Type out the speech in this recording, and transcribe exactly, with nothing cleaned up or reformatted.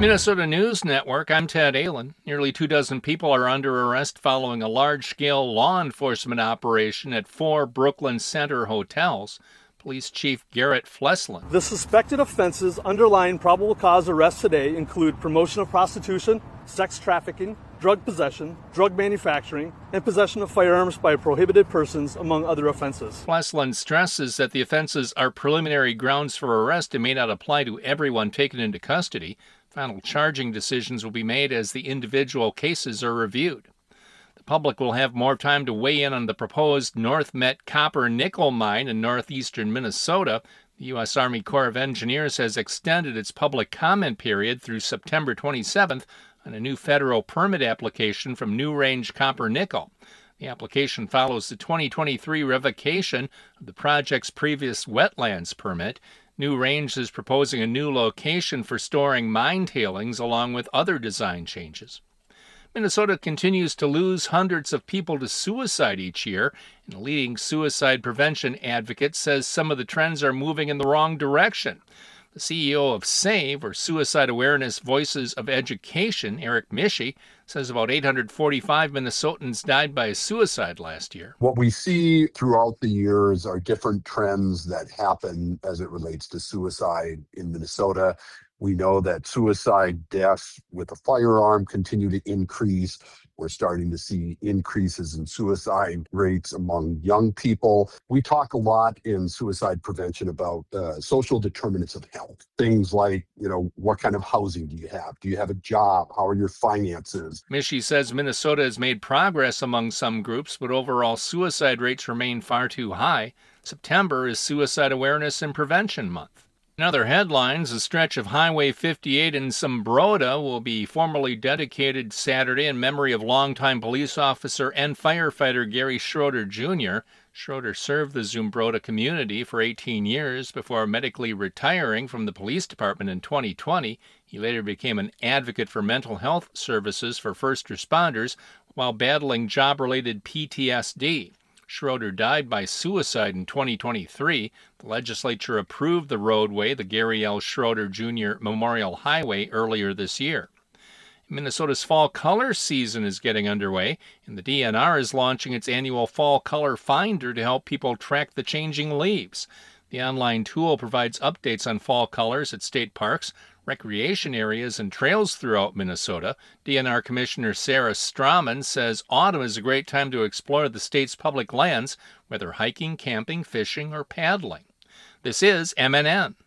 Minnesota News Network, I'm Ted Allen. Nearly two dozen people are under arrest following a large-scale law enforcement operation at four Brooklyn Center hotels. Police Chief Garrett Fleslin. The suspected offenses underlying probable cause arrests today include promotion of prostitution, sex trafficking, drug possession, drug manufacturing, and possession of firearms by prohibited persons, among other offenses. Fleslin stresses that the offenses are preliminary grounds for arrest and may not apply to everyone taken into custody. Final charging decisions will be made as the individual cases are reviewed. The public will have more time to weigh in on the proposed North Met copper nickel mine in northeastern Minnesota. The U S Army Corps of Engineers has extended its public comment period through September twenty-seventh on a new federal permit application from New Range Copper Nickel. The application follows the twenty twenty-three revocation of the project's previous wetlands permit. New Range is proposing a new location for storing mine tailings along with other design changes. Minnesota continues to lose hundreds of people to suicide each year, and a leading suicide prevention advocate says some of the trends are moving in the wrong direction. The C E O of SAVE, or Suicide Awareness Voices of Education, Eric Mischie, says about eight hundred forty-five Minnesotans died by suicide last year. What we see throughout the years are different trends that happen as it relates to suicide in Minnesota. We know that suicide deaths with a firearm continue to increase. We're starting to see increases in suicide rates among young people. We talk a lot in suicide prevention about uh, social determinants of health. Things like, you know, what kind of housing do you have? Do you have a job? How are your finances? Mischie says Minnesota has made progress among some groups, but overall suicide rates remain far too high. September is Suicide Awareness and Prevention Month. In other headlines, a stretch of Highway fifty-eight in Zumbrota will be formally dedicated Saturday in memory of longtime police officer and firefighter Gary Schroeder Junior Schroeder served the Zumbrota community for eighteen years before medically retiring from the police department in twenty twenty. He later became an advocate for mental health services for first responders while battling job-related P T S D. Schroeder died by suicide in twenty twenty-three. The legislature approved the roadway, the Gary L. Schroeder Junior Memorial Highway, earlier this year. Minnesota's fall color season is getting underway, and the D N R is launching its annual Fall Color Finder to help people track the changing leaves. The online tool provides updates on fall colors at state parks, recreation areas, and trails throughout Minnesota. D N R Commissioner Sarah Strauman says autumn is a great time to explore the state's public lands, whether hiking, camping, fishing, or paddling. This is M N N.